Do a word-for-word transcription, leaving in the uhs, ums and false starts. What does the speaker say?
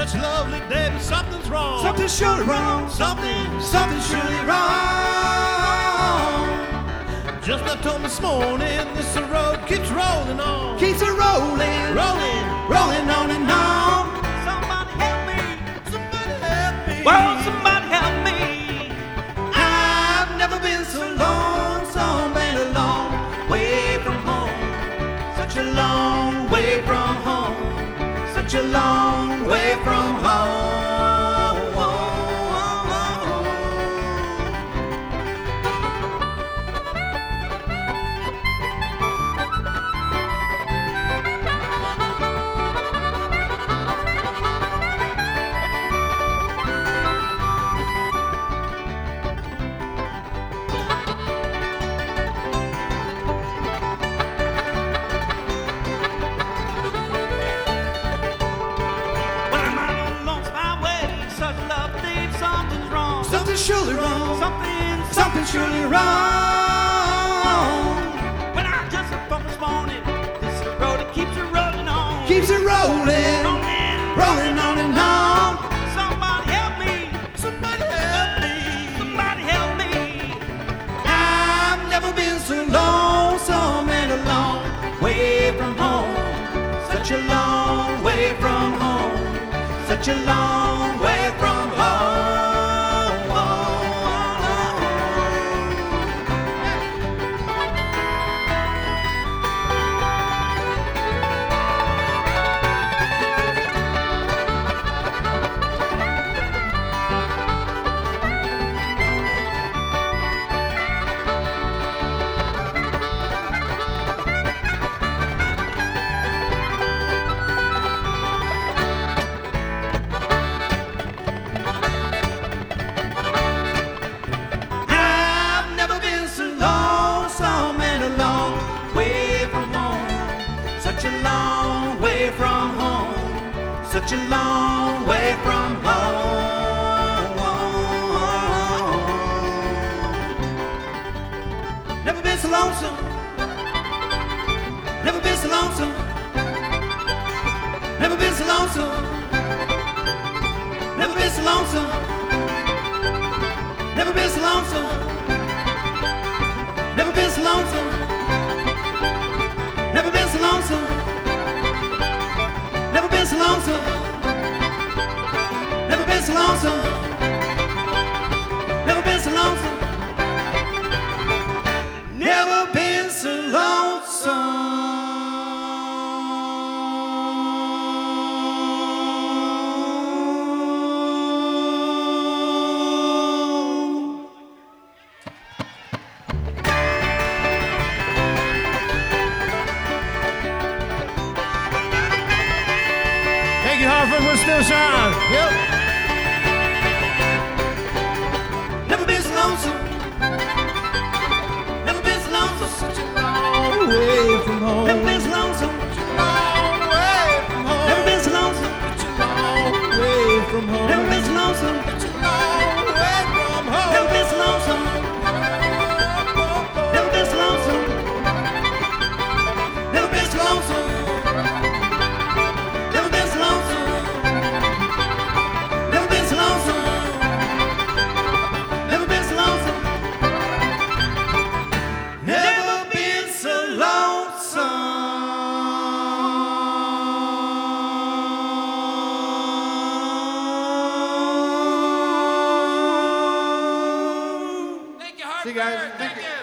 such a lovely day, but something's wrong. Something's surely wrong. Something, Something's surely wrong. just I told this morning, this road keeps rolling on. Keeps it rolling, Rolling, rolling on and on. somebody help me, somebody help me. Well, somebody help me. I've never been so lonesome and a long way from home. Such a long way from home. Such a long way from home. Something's surely wrong. Something, Something's surely wrong. when I just up from this morning, this road it keeps it rolling on. Keeps it rolling, rolling, rolling on and on. somebody help me, somebody help me, somebody help me. I've never been so lonesome and a long way from home. Such a long way from home. Such a long way from home. Such a long way from home. Such a long way from home. Never been so lonesome. Never been so lonesome. Never been so lonesome. Never been so lonesome. Never been so lonesome. Never been so lonesome. Never been so lonesome. Never been so lonesome. Never been so lonesome. Never been so lonesome. Never been so lonesome. Thank you, Hartford. We're still shine. Yep. Never been so lonesome. Never been so lonesome. Such a Long way from home. Never been so lonesome. Long way from home. Never been so lonesome. Such a long way from home. Never been so lonesome. Such a long way from home. Never been so lonesome. Never been so lonesome. Never been so lonesome. Never been so lonesome. Never been so lonesome. Never been so lonesome. Never been so lonesome. Thank you, Hartford. See you guys. Thank you.